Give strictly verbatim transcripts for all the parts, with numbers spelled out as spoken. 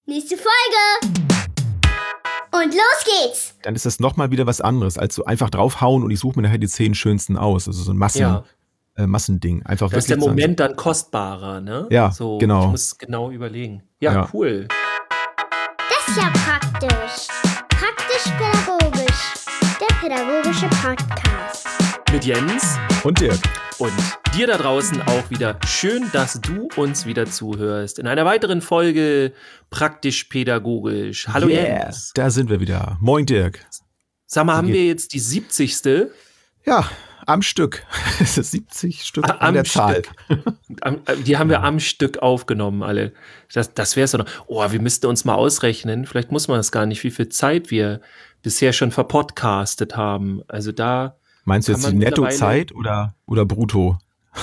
Nächste Folge! Und los geht's! Dann ist das nochmal wieder was anderes, als so einfach draufhauen und ich suche mir nachher die zehn schönsten aus. Also so ein Massen, Ja. äh, Massending. Einfach Da ist der wirklich sagen, Moment dann kostbarer, ne? Ja, so, genau. Ich muss genau überlegen. Ja, Ja. cool. Das ist ja praktisch. Praktisch-pädagogisch. Der pädagogische Podcast. Mit Jens Und Dirk. und dir da draußen auch wieder. Schön, dass du uns wieder zuhörst. In einer weiteren Folge Praktisch-pädagogisch. Hallo Yeah, Jens. da sind wir wieder. Moin Dirk. Sag mal, haben geht- wir jetzt die siebzigste? Ja, am Stück. Es ist siebzig Stück Ah, an am der Zahl. Am, äh, die haben wir am Stück aufgenommen, alle. Das, das wär's doch noch. Oh, wir müssten uns mal ausrechnen. Vielleicht muss man das gar nicht, wie viel Zeit wir bisher schon verpodcastet haben. Also da Meinst du Kann jetzt die man mittlerweile- Nettozeit oder, oder brutto?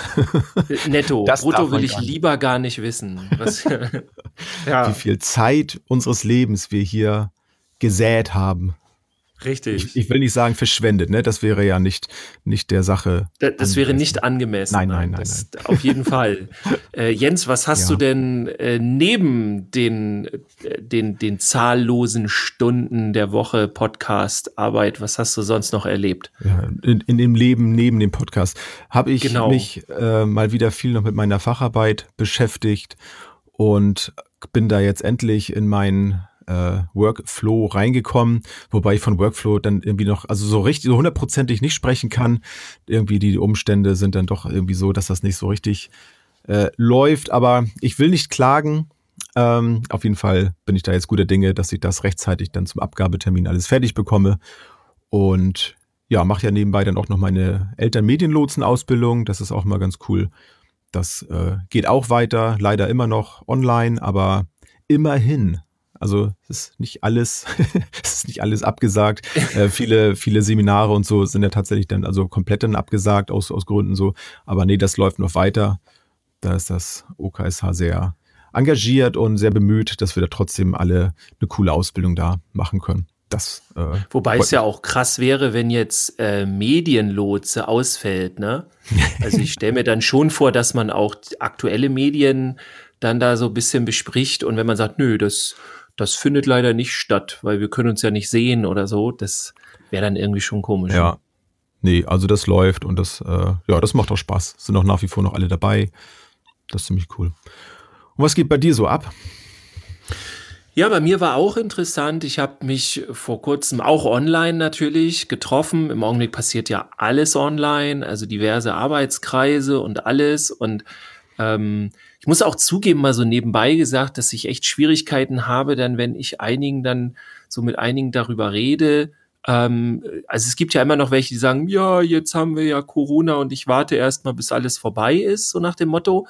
äh, netto. Das darf Brutto man will ich gar nicht. lieber gar nicht wissen. Was, ja, Wie viel Zeit unseres Lebens wir hier gesät haben. richtig. Ich, ich will nicht sagen verschwendet, ne? Das wäre ja nicht, nicht der Sache. Da- Das wäre angemessen. nicht angemessen. Nein, nein, nein, Das, auf jeden Fall. Äh, Jens, was hast Ja. du denn äh, neben den, äh, den, den zahllosen Stunden der Woche Podcast-Arbeit, was hast du sonst noch erlebt? Ja, in, in dem Leben neben dem Podcast habe ich Genau. mich äh, mal wieder viel noch mit meiner Facharbeit beschäftigt und bin da jetzt endlich in meinen äh, Workflow reingekommen, wobei ich von Workflow dann irgendwie noch, also so richtig, so hundertprozentig nicht sprechen kann. Irgendwie die Umstände sind dann doch irgendwie so, dass das nicht so richtig äh, läuft, aber ich will nicht klagen. Ähm, auf jeden Fall bin ich da jetzt guter Dinge, dass ich das rechtzeitig dann zum Abgabetermin alles fertig bekomme. Und ja, mache ja nebenbei dann auch noch meine Elternmedienlotsen-Ausbildung. Das ist auch mal ganz cool. Das äh, geht auch weiter, leider immer noch online, aber immerhin. Also es ist nicht alles, es ist nicht alles abgesagt. Äh, viele, viele Seminare und so sind ja tatsächlich dann also komplett dann abgesagt aus, aus Gründen so. Aber nee, das läuft noch weiter. Da ist das O K S H sehr engagiert und sehr bemüht, dass wir da trotzdem alle eine coole Ausbildung da machen können. Das, äh, Wobei freut es ja auch krass wäre, wenn jetzt äh, Medienlotse ausfällt, ne? Also ich stelle mir dann schon vor, dass man auch die aktuelle Medien dann da so ein bisschen bespricht und wenn man sagt, nö, das, das findet leider nicht statt, weil wir können uns ja nicht sehen oder so, das wäre dann irgendwie schon komisch. Ja, nee, also das läuft und das, äh, ja, das macht auch Spaß. Sind auch nach wie vor noch alle dabei. Das ist ziemlich cool. Und was geht bei dir so ab? Ja, bei mir war auch interessant. Ich habe mich vor kurzem auch online natürlich getroffen. Im Augenblick passiert ja alles online, also diverse Arbeitskreise und alles. Und ähm, ich muss auch zugeben, mal so nebenbei gesagt, dass ich echt Schwierigkeiten habe, dann, wenn ich einigen dann so mit einigen darüber rede. Ähm, also es gibt ja immer noch welche, die sagen, ja, jetzt haben wir ja Corona und ich warte erst mal, bis alles vorbei ist, so nach dem Motto.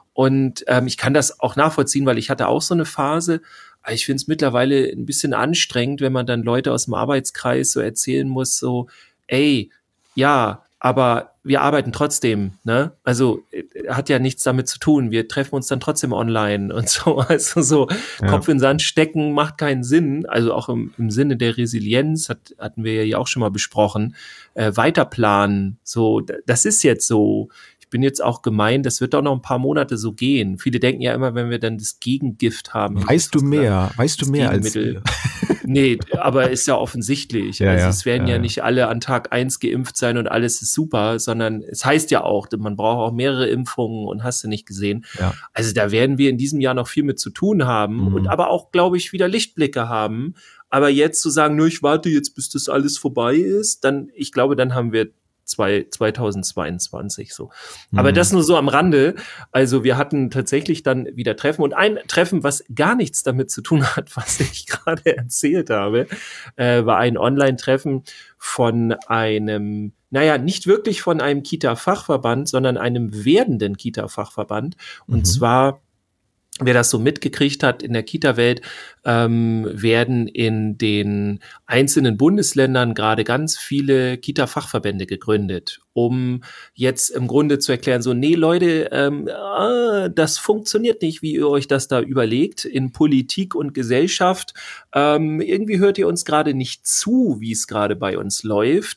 Und ähm, ich kann das auch nachvollziehen, weil ich hatte auch so eine Phase. Aber ich finde es mittlerweile ein bisschen anstrengend, wenn man dann Leute aus dem Arbeitskreis so erzählen muss, so, ey, ja, aber wir arbeiten trotzdem, ne? Also äh, hat ja nichts damit zu tun. Wir treffen uns dann trotzdem online und so. Also so Ja. Kopf in den Sand stecken macht keinen Sinn. Also auch im, im Sinne der Resilienz, hat, hatten wir ja auch schon mal besprochen, äh, weiterplanen. So, d- das ist jetzt so. Ich bin jetzt auch gemeint, das wird doch noch ein paar Monate so gehen. Viele denken ja immer, wenn wir dann das Gegengift haben. Weißt du mehr? Weißt du das mehr als Gegenmittel. wir? Nee, aber ist ja offensichtlich. Ja, also ja, es werden ja, ja, ja. nicht alle an Tag eins geimpft sein und alles ist super, sondern es heißt ja auch, man braucht auch mehrere Impfungen und hast du nicht gesehen. Ja. Also da werden wir in diesem Jahr noch viel mit zu tun haben Mhm. und aber auch, glaube ich, wieder Lichtblicke haben. Aber jetzt zu sagen, nö, ich warte jetzt, bis das alles vorbei ist, dann, ich glaube, dann haben wir zwei, zweitausendzweiundzwanzig so. Aber Mhm. das nur so am Rande. Also wir hatten tatsächlich dann wieder Treffen und ein Treffen, was gar nichts damit zu tun hat, was ich gerade erzählt habe, äh, war ein Online-Treffen von einem, naja, nicht wirklich von einem Kita-Fachverband, sondern einem werdenden Kita-Fachverband. Und Mhm. zwar, wer das so mitgekriegt hat in der Kita-Welt, ähm, werden in den einzelnen Bundesländern gerade ganz viele Kita-Fachverbände gegründet, um jetzt im Grunde zu erklären, so, nee, Leute, ähm, ah, das funktioniert nicht, wie ihr euch das da überlegt in Politik und Gesellschaft. Ähm, irgendwie hört ihr uns gerade nicht zu, wie es gerade bei uns läuft.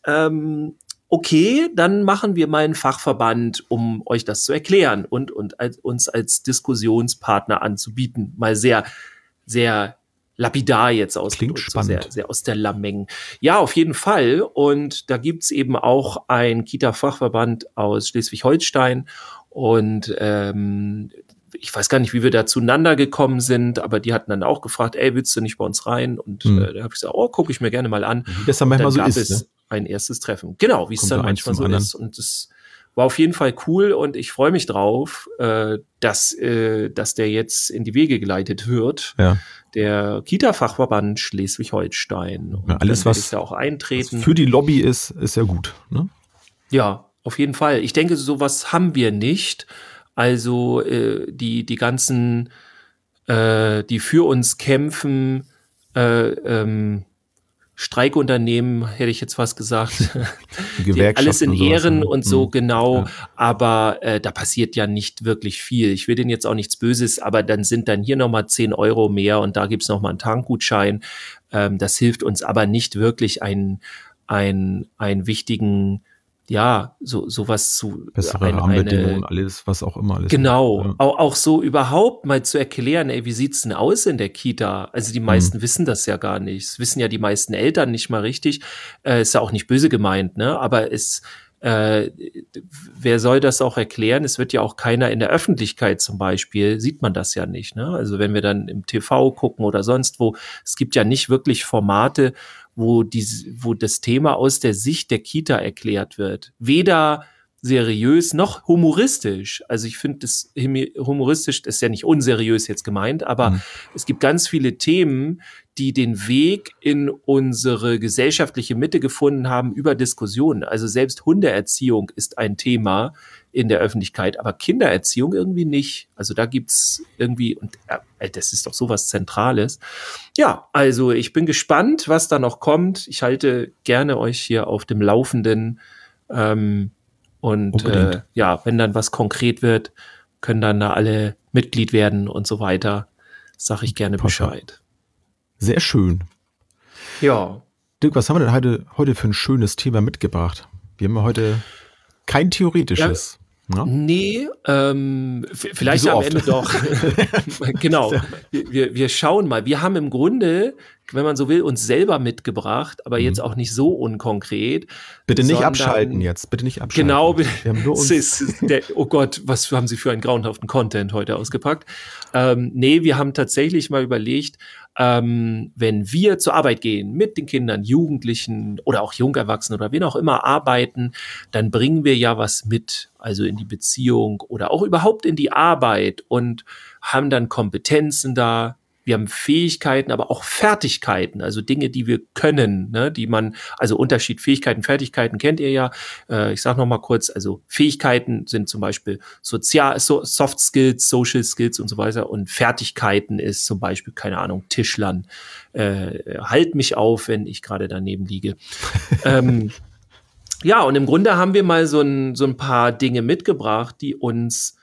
Ähm, okay, dann machen wir mal einen Fachverband, um euch das zu erklären und, und als, uns als Diskussionspartner anzubieten. Mal sehr sehr lapidar jetzt Klingt ausgedrückt, so spannend. sehr, sehr aus der Lameng. Ja, auf jeden Fall. Und da gibt's eben auch einen Kita-Fachverband aus Schleswig-Holstein. Und ähm, ich weiß gar nicht, wie wir da zueinander gekommen sind, aber die hatten dann auch gefragt, ey, willst du nicht bei uns rein? Und Hm. äh, da habe ich gesagt, oh, gucke ich mir gerne mal an. Wie das dann Und manchmal dann so gab ist, es ne? ein erstes Treffen. Genau, wie es Kommt dann so eins manchmal zum so anderen. ist. Und das war auf jeden Fall cool und ich freue mich drauf, äh, dass, äh, dass der jetzt in die Wege geleitet wird. Ja. Der Kita-Fachverband Schleswig-Holstein. Und Ja, alles, dann werde was- ich da auch Was eintreten. für die Lobby ist, ist ja gut. Ne? Ja, auf jeden Fall. Ich denke, sowas haben wir nicht. Also äh, die, die ganzen, äh, die für uns kämpfen, äh, ähm, Streikunternehmen, hätte ich jetzt fast gesagt. Die Die, Gewerkschaften alles in und sowas, Ehren ne? und so, Hm. genau. Ja. Aber äh, da passiert ja nicht wirklich viel. Ich will denen jetzt auch nichts Böses, aber dann sind dann hier nochmal zehn Euro mehr und da gibt's noch nochmal einen Tankgutschein. Ähm, das hilft uns aber nicht wirklich, einen, einen, einen wichtigen, ja, so sowas zu Bessere ein, Rahmenbedingungen, eine, alles, was auch immer alles. genau, Ja. auch, auch so überhaupt mal zu erklären, ey, wie sieht's denn aus in der Kita? Also die meisten Hm. wissen das ja gar nicht. Das wissen ja die meisten Eltern nicht mal richtig. Äh, ist ja auch nicht böse gemeint, ne? Aber es, äh, wer soll das auch erklären? Es wird ja auch keiner in der Öffentlichkeit zum Beispiel, sieht man das ja nicht, ne? Also wenn wir dann im T V gucken oder sonst wo, es gibt ja nicht wirklich Formate, wo die, wo das Thema aus der Sicht der Kita erklärt wird. Weder seriös noch humoristisch. Also ich finde das himi- humoristisch, das ist ja nicht unseriös jetzt gemeint, aber Hm. es gibt ganz viele Themen, die den Weg in unsere gesellschaftliche Mitte gefunden haben über Diskussionen. Also selbst Hundeerziehung ist ein Thema in der Öffentlichkeit, aber Kindererziehung irgendwie nicht. Also da gibt's irgendwie, und äh, das ist doch sowas Zentrales. Ja, also ich bin gespannt, was da noch kommt. Ich halte gerne euch hier auf dem Laufenden. Ähm, und Unbedingt. äh, ja, wenn dann was konkret wird, können dann da alle Mitglied werden und so weiter. Sag ich gerne Passt. Bescheid. Sehr schön. Ja. Dirk, was haben wir denn heute, heute für ein schönes Thema mitgebracht? Wir haben ja heute kein theoretisches. Ja? Nee, ähm, v- vielleicht Wie so am oft. Ende doch. Genau. Wir, wir schauen mal. Wir haben im Grunde, wenn man so will, uns selber mitgebracht, aber Mhm. jetzt auch nicht so unkonkret. Bitte nicht sondern- abschalten jetzt. Bitte nicht abschalten. Genau, Wir haben nur es uns. ist der, oh Gott, was haben Sie für einen grauenhaften Content heute ausgepackt? Ähm, nee, wir haben tatsächlich mal überlegt, ähm, wenn wir zur Arbeit gehen, mit den Kindern, Jugendlichen oder auch Jungerwachsenen oder wen auch immer arbeiten, dann bringen wir ja was mit, also in die Beziehung oder auch überhaupt in die Arbeit und haben dann Kompetenzen da. Wir haben Fähigkeiten, aber auch Fertigkeiten, also Dinge, die wir können, ne, die man, also Unterschied Fähigkeiten, Fertigkeiten kennt ihr ja. Äh, ich sage noch mal kurz, also Fähigkeiten sind zum Beispiel Sozial, so, Soft Skills, Social Skills und so weiter und Fertigkeiten ist zum Beispiel, keine Ahnung, Tischlern. Äh, halt mich auf, wenn ich gerade daneben liege. ähm, ja, und im Grunde haben wir mal so ein, so ein paar Dinge mitgebracht, die uns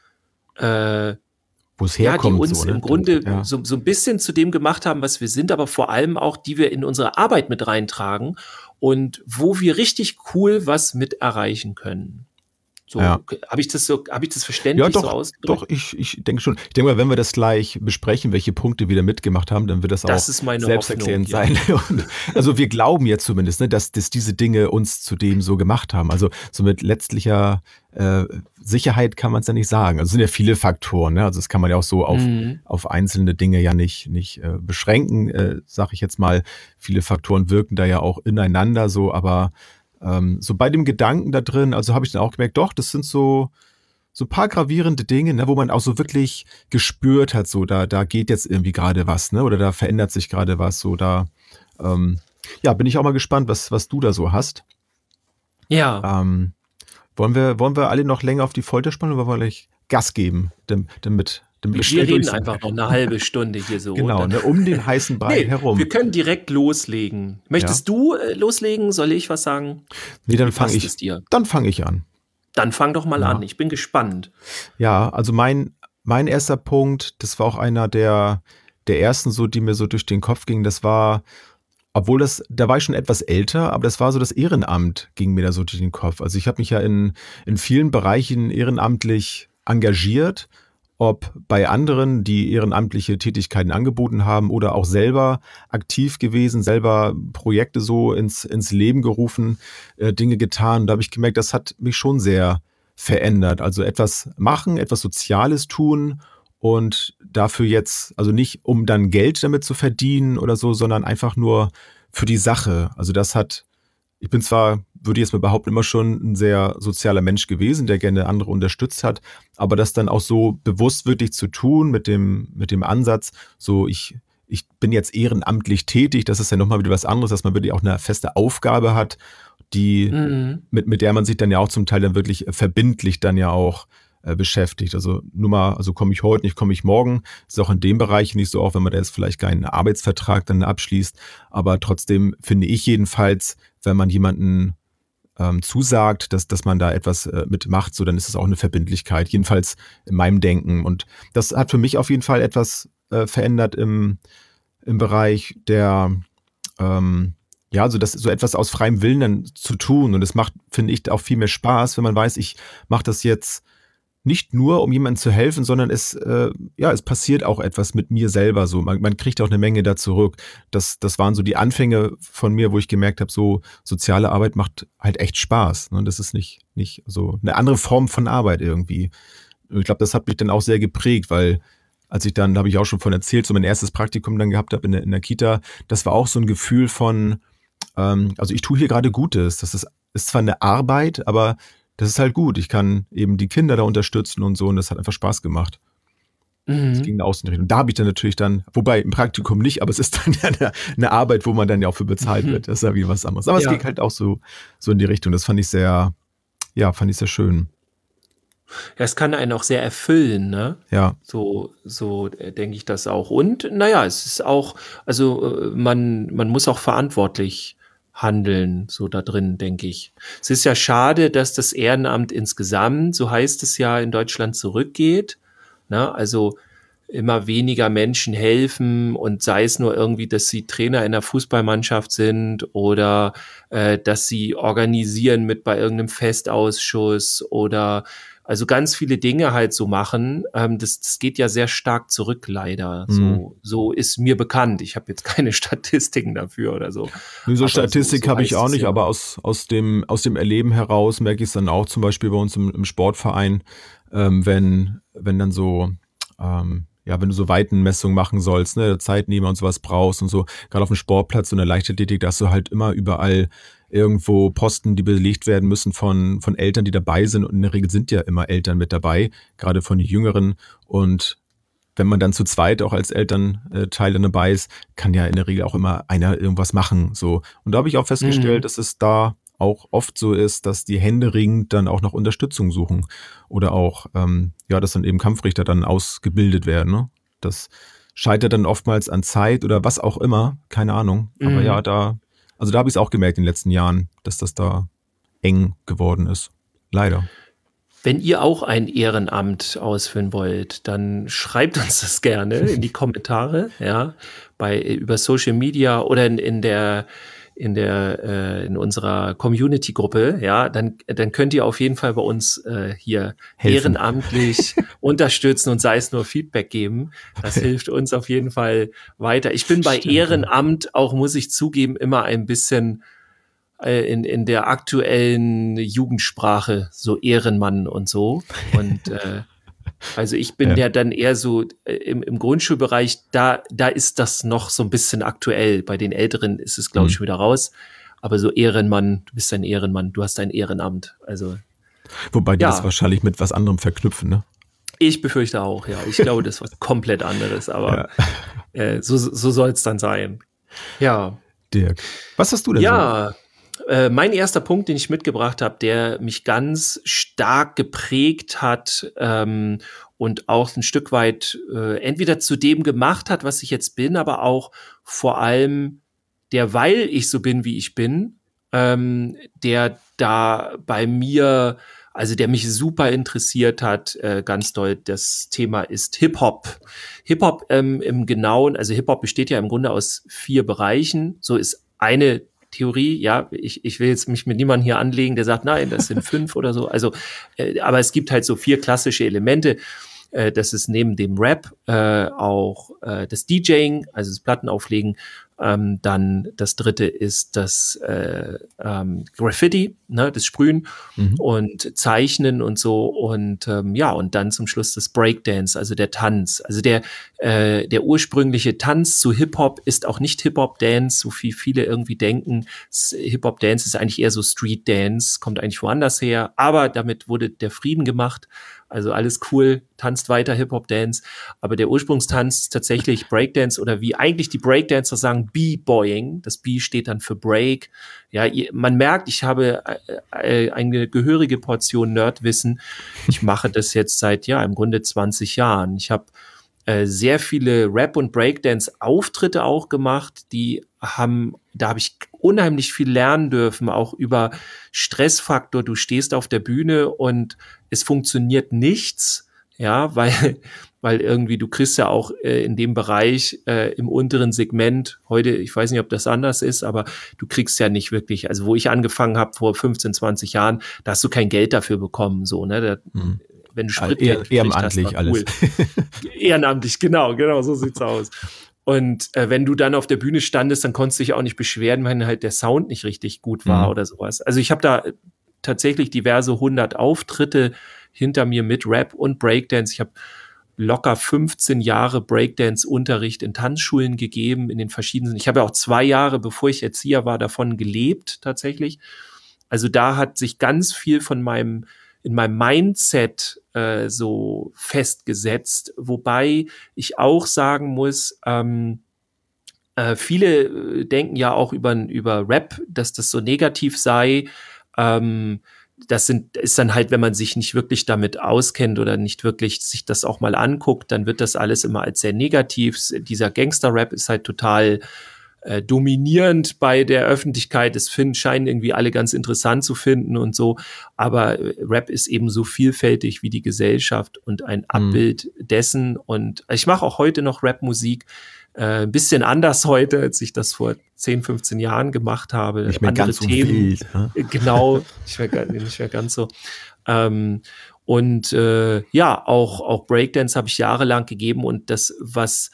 äh, Wo es ja, die herkommt. uns so, ne? im Grunde Ja. so, so ein bisschen zu dem gemacht haben, was wir sind, aber vor allem auch, die wir in unsere Arbeit mit reintragen und wo wir richtig cool was mit erreichen können. So, Ja. habe ich das so, habe ich das verständlich Ja, so doch, ausgedrückt? doch, ich, ich denke schon. Ich denke mal, wenn wir das gleich besprechen, welche Punkte wir da mitgemacht haben, dann wird das, Das auch ist meine selbsterklärend Hoffnung, sein. Und, also wir glauben jetzt zumindest, ne, dass, dass diese Dinge uns zu dem so gemacht haben. Also so mit letztlicher äh, Sicherheit kann man es ja nicht sagen. Also es sind ja viele Faktoren. Ne? Also das kann man ja auch so auf, Mhm. auf einzelne Dinge ja nicht, nicht äh, beschränken, äh, sage ich jetzt mal. Viele Faktoren wirken da ja auch ineinander so, aber ähm, so bei dem Gedanken da drin, also habe ich dann auch gemerkt, doch, das sind so so ein paar gravierende Dinge, ne, wo man auch so wirklich gespürt hat, so da da geht jetzt irgendwie gerade was, ne, oder da verändert sich gerade was, so da ähm, ja, bin ich auch mal gespannt, was was du da so hast. Ja, Ähm, wollen wir wollen wir alle noch länger auf die Folter spannen oder wollen wir gleich Gas geben, dem- damit damit wir schnell reden durch sind? einfach noch eine halbe Stunde hier so. Genau, Dann- ne, um den heißen Brei Nee, herum. wir können direkt loslegen. Möchtest du äh, loslegen? Soll ich was sagen? Nee, dann Wie fange passt ich es dir? dann fange ich an. Dann fang doch mal Ja. an. Ich bin gespannt. Ja, also mein, mein erster Punkt, das war auch einer der, der ersten, so, die mir so durch den Kopf gingen, das war, obwohl das, da war ich schon etwas älter, aber das war so das Ehrenamt, ging mir da so durch den Kopf. Also ich habe mich ja in, in vielen Bereichen ehrenamtlich engagiert ob bei anderen, die ehrenamtliche Tätigkeiten angeboten haben oder auch selber aktiv gewesen, selber Projekte so ins, ins Leben gerufen, äh, Dinge getan. Und da habe ich gemerkt, das hat mich schon sehr verändert. Also etwas machen, etwas Soziales tun und dafür jetzt, also nicht um dann Geld damit zu verdienen oder so, sondern einfach nur für die Sache. Also das hat, ich bin zwar, würde ich jetzt mal behaupten, immer schon ein sehr sozialer Mensch gewesen, der gerne andere unterstützt hat, aber das dann auch so bewusst wirklich zu tun mit dem, mit dem Ansatz, so ich, ich bin jetzt ehrenamtlich tätig, das ist ja nochmal wieder was anderes, dass man wirklich auch eine feste Aufgabe hat, die, mhm. mit, mit der man sich dann ja auch zum Teil dann wirklich verbindlich dann ja auch äh, beschäftigt. Also nur mal, also komme ich heute nicht, komme ich morgen, ist auch in dem Bereich nicht so, auch wenn man da jetzt vielleicht keinen Arbeitsvertrag dann abschließt, aber trotzdem finde ich jedenfalls, wenn man jemanden ähm, zusagt, dass, dass man da etwas äh, mitmacht, so dann ist es auch eine Verbindlichkeit, jedenfalls in meinem Denken. Und das hat für mich auf jeden Fall etwas äh, verändert im, im Bereich der, ähm, ja, also das so etwas aus freiem Willen dann zu tun. Und es macht, finde ich, auch viel mehr Spaß, wenn man weiß, ich mache das jetzt nicht nur, um jemandem zu helfen, sondern es, äh, ja, es passiert auch etwas mit mir selber so. Man, man kriegt auch eine Menge da zurück. Das, das waren so die Anfänge von mir, wo ich gemerkt habe, so soziale Arbeit macht halt echt Spaß. Ne? Das ist nicht, nicht so eine andere Form von Arbeit irgendwie. Ich glaube, das hat mich dann auch sehr geprägt, weil als ich dann, da habe ich auch schon von erzählt, so mein erstes Praktikum dann gehabt habe in der, in der Kita, das war auch so ein Gefühl von, ähm, also ich tue hier gerade Gutes. Das ist, ist zwar eine Arbeit, aber das ist halt gut. Ich kann eben die Kinder da unterstützen und so und das hat einfach Spaß gemacht. Mhm. Das ging in der Außenrichtung. Da habe ich dann natürlich dann, wobei im Praktikum nicht, aber es ist dann ja eine, eine Arbeit, wo man dann ja auch für bezahlt mhm. wird. Das ist ja wie was anderes. Aber ja. Es ging halt auch so, so in die Richtung. Das fand ich sehr, ja, fand ich sehr schön. Ja, es kann einen auch sehr erfüllen, ne? Ja. So, so denke ich das auch. Und naja, es ist auch, also man, man muss auch verantwortlich handeln, so da drin, denke ich. Es ist ja schade, dass das Ehrenamt insgesamt, so heißt es ja, in Deutschland zurückgeht. Ne? Also immer weniger Menschen helfen und sei es nur irgendwie, dass sie Trainer in der Fußballmannschaft sind oder äh, dass sie organisieren mit bei irgendeinem Festausschuss oder also ganz viele Dinge halt so machen. Ähm, das, das geht ja sehr stark zurück, leider. Mhm. So, so ist mir bekannt. Ich habe jetzt keine Statistiken dafür oder so. Nee, so aber Statistik so, so habe ich auch nicht, ja. aber aus, aus, dem, aus dem Erleben heraus merke ich es dann auch zum Beispiel bei uns im, im Sportverein, ähm, wenn, wenn dann so, ähm, ja, wenn du so Weitenmessungen machen sollst, ne, Zeitnehmer und sowas brauchst und so, gerade auf dem Sportplatz und der Leichtathletik, da hast du halt immer überall irgendwo Posten, die belegt werden müssen von, von Eltern, die dabei sind. Und in der Regel sind ja immer Eltern mit dabei, gerade von den Jüngeren. Und wenn man dann zu zweit auch als Elternteil dann dabei ist, kann ja in der Regel auch immer einer irgendwas machen. So. Und da habe ich auch festgestellt, mhm. dass es da auch oft so ist, dass die händeringend dann auch nach Unterstützung suchen. Oder auch, ähm, ja, dass dann eben Kampfrichter dann ausgebildet werden. Ne? Das scheitert dann oftmals an Zeit oder was auch immer, keine Ahnung. Aber mhm. ja, da Also da habe ich es auch gemerkt in den letzten Jahren, dass das da eng geworden ist. Leider. Wenn ihr auch ein Ehrenamt ausführen wollt, dann schreibt uns das gerne in die Kommentare, ja, bei über Social Media oder in, in der in der äh, in unserer Community-Gruppe, ja, dann dann könnt ihr auf jeden Fall bei uns äh, hier helfen. Ehrenamtlich unterstützen und sei es nur Feedback geben. Das hilft uns auf jeden Fall weiter. Ich bin bei Stimmt, Ehrenamt auch, muss ich zugeben, immer ein bisschen äh, in in der aktuellen Jugendsprache so Ehrenmann und so und äh, also ich bin ja. ja dann eher so äh, im, im Grundschulbereich, da, da ist das noch so ein bisschen aktuell. Bei den Älteren ist es, glaube ich, schon wieder raus. Aber so Ehrenmann, du bist ein Ehrenmann, du hast ein Ehrenamt. Also Wobei die ja. das wahrscheinlich mit was anderem verknüpfen, ne? Ich befürchte auch, ja. Ich glaube, das ist was komplett anderes, aber ja. äh, so, so soll es dann sein. Ja. Dirk, was hast du denn ja, so? Äh, mein erster Punkt, den ich mitgebracht habe, der mich ganz stark geprägt hat ähm, und auch ein Stück weit äh, entweder zu dem gemacht hat, was ich jetzt bin, aber auch vor allem der, weil ich so bin, wie ich bin, ähm, der da bei mir, also der mich super interessiert hat, äh, ganz doll, das Thema ist Hip-Hop. Hip-Hop ähm, im Genauen, also Hip-Hop besteht ja im Grunde aus vier Bereichen. So ist eine Theorie, ja, ich, ich will jetzt mich mit niemandem hier anlegen, der sagt, nein, das sind fünf oder so. Also, äh, aber es gibt halt so vier klassische Elemente. äh, dass es neben dem Rap äh, auch äh, das DJing, also das Plattenauflegen, ähm, dann das dritte ist das äh, ähm, Graffiti, ne, das Sprühen Mhm. und Zeichnen und so und ähm, ja, und dann zum Schluss das Breakdance, also der Tanz. Also der, äh, der ursprüngliche Tanz zu Hip-Hop ist auch nicht Hip-Hop-Dance, so wie viele irgendwie denken. S- Hip-Hop-Dance ist eigentlich eher so Street-Dance, kommt eigentlich woanders her, aber damit wurde der Frieden gemacht. Also alles cool, tanzt weiter Hip-Hop-Dance. Aber der Ursprungstanz ist tatsächlich Breakdance oder wie eigentlich die Breakdancer sagen, B-Boying. Das B steht dann für Break. Ja, ihr, man merkt, ich habe äh, äh, eine gehörige Portion Nerdwissen. Ich mache das jetzt seit, ja, im Grunde zwanzig Jahren. Ich habe äh, sehr viele Rap- und Breakdance-Auftritte auch gemacht, die haben, da habe ich unheimlich viel lernen dürfen, auch über Stressfaktor. Du stehst auf der Bühne und es funktioniert nichts, ja, weil, weil irgendwie du kriegst ja auch äh, in dem Bereich äh, im unteren Segment, heute, ich weiß nicht, ob das anders ist, aber du kriegst ja nicht wirklich, also wo ich angefangen habe vor fünfzehn, zwanzig Jahren, da hast du kein Geld dafür bekommen, so, ne, da, Mhm. wenn du Also Spritgeld eher, gekriegt hast, ehrenamtlich war cool. alles. Ehrenamtlich, genau, genau, so sieht's aus. Und äh, wenn du dann auf der Bühne standest, dann konntest du dich auch nicht beschweren, wenn halt der Sound nicht richtig gut war Mhm. oder sowas. Also ich habe da tatsächlich diverse hundert Auftritte hinter mir mit Rap und Breakdance. Ich habe locker fünfzehn Jahre Breakdance-Unterricht in Tanzschulen gegeben, in den verschiedenen. Ich habe ja auch zwei Jahre, bevor ich Erzieher war, davon gelebt tatsächlich. Also da hat sich ganz viel von meinem in meinem Mindset äh, so festgesetzt, wobei ich auch sagen muss, ähm, äh, viele äh, denken ja auch über, über Rap, dass das so negativ sei. Ähm, das sind, ist dann halt, wenn man sich nicht wirklich damit auskennt oder nicht wirklich sich das auch mal anguckt, dann wird das alles immer als sehr negativ. Dieser Gangster-Rap ist halt total äh, dominierend bei der Öffentlichkeit. Es finden, scheinen irgendwie alle ganz interessant zu finden und so. Aber äh, Rap ist eben so vielfältig wie die Gesellschaft und ein Abbild dessen. Und ich mache auch heute noch Rap-Musik. Äh, ein bisschen anders heute, als ich das vor zehn, fünfzehn Jahren gemacht habe. Nicht mehr Andere ganz so Themen. wild. Ne? Genau, nicht mehr, nicht mehr ganz so. Ähm, und äh, ja, auch, auch Breakdance habe ich jahrelang gegeben und das, was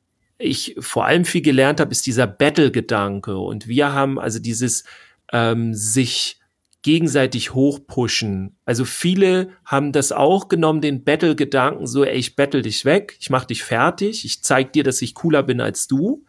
ich vor allem viel gelernt habe, ist dieser Battle-Gedanke. Und wir haben also dieses ähm, sich gegenseitig hochpushen. Also viele haben das auch genommen, den Battle-Gedanken, so, ey, ich battle dich weg, ich mach dich fertig, ich zeig dir, dass ich cooler bin als du.